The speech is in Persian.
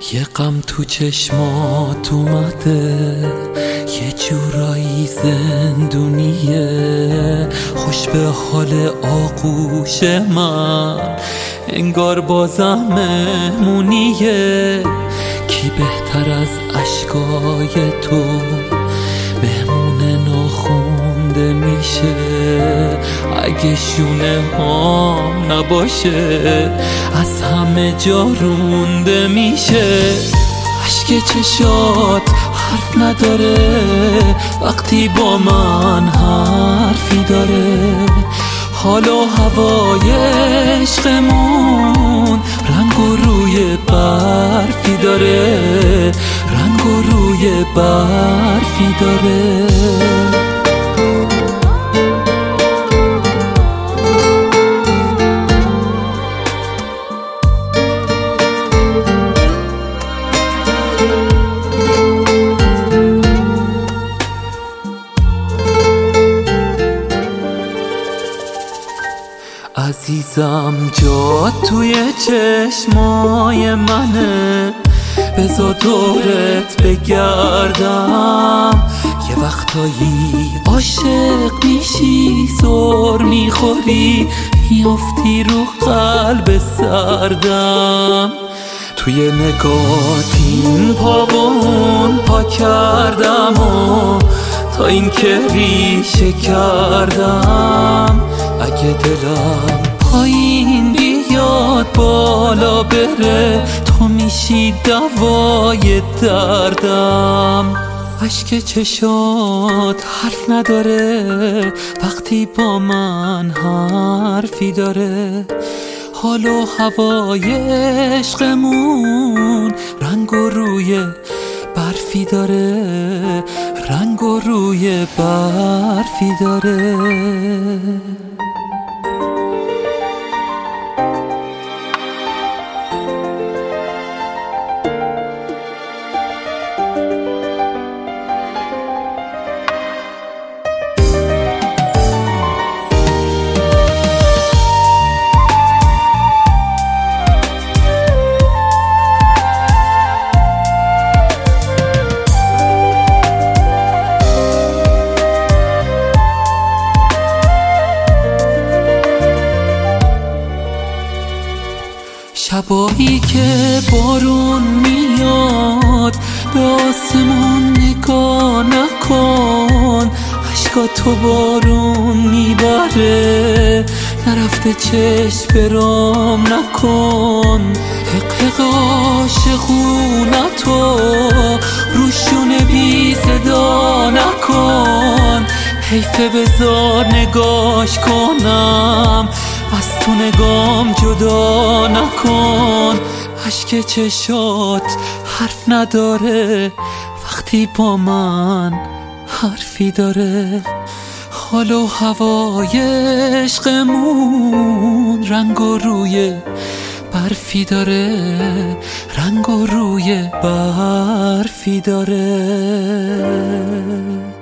یه غم تو چشمات اومده، یه جورایی زندونیه. خوش به حال آغوش من، انگار بازم مهمونیه. کی بهتر از اشکای تو بهمونه ناخونده میشه؟ اگه شونه هام نباشه از همه جا رونده میشه. اشک چشات حرف نداره وقتی با من حرفی داره. حال و هوای عشقمون رنگ و روی برفی داره، رنگ و روی برفی داره. عزیزم جا توی چشمای منه، بذار دورت بگردم. یه وقتایی عاشق میشی، زور میخوری، میافتی رو قلب سردم. توی نگات این پا و اون پا کردم و تا این که ریشه کردم. اگه دلم پایین بیاد بالا بره، تو میشی دوای دردم. اشک چشات حرف نداره وقتی با من حرفی داره. حال و هوای عشقمون رنگ و روی برفی داره، رنگ و روی برفی داره. شبایی که بارون میاد به آسمون نگاه نکن، اشکاتو بارون میبره، نرفته چشم برام نکن. حق عاشقونتو روشونه بی صدا نکن، حیفه بذار نگاش کنم، از تو نگام جدا نکن. اشک چشات حرف نداره وقتی با من حرفی داره. حال و هوای عشقمون رنگ و روی برفی داره، رنگ و روی برفی داره.